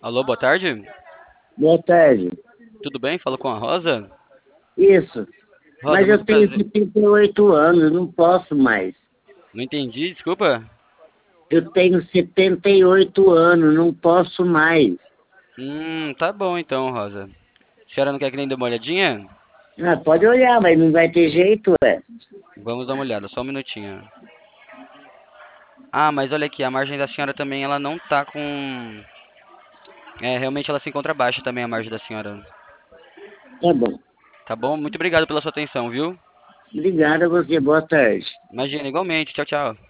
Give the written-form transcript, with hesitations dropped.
Alô, boa tarde. Boa tarde. Tudo bem? Falo com a Rosa. Isso. Rosa, Mas eu muito tenho prazer. 78 anos, não posso mais. Não entendi, desculpa. Eu tenho 78 anos, não posso mais. Tá bom então, Rosa. A senhora não quer que nem dê uma olhadinha? Ah, pode olhar, mas não vai ter jeito, é. Vamos dar uma olhada, só um minutinho. Ah, mas olha aqui, a margem da senhora também, ela não tá com... realmente ela se encontra baixa também, a margem da senhora. Tá bom. Tá bom? Muito obrigado pela sua atenção, viu? Obrigado a você, boa tarde. Imagina, igualmente. Tchau, tchau.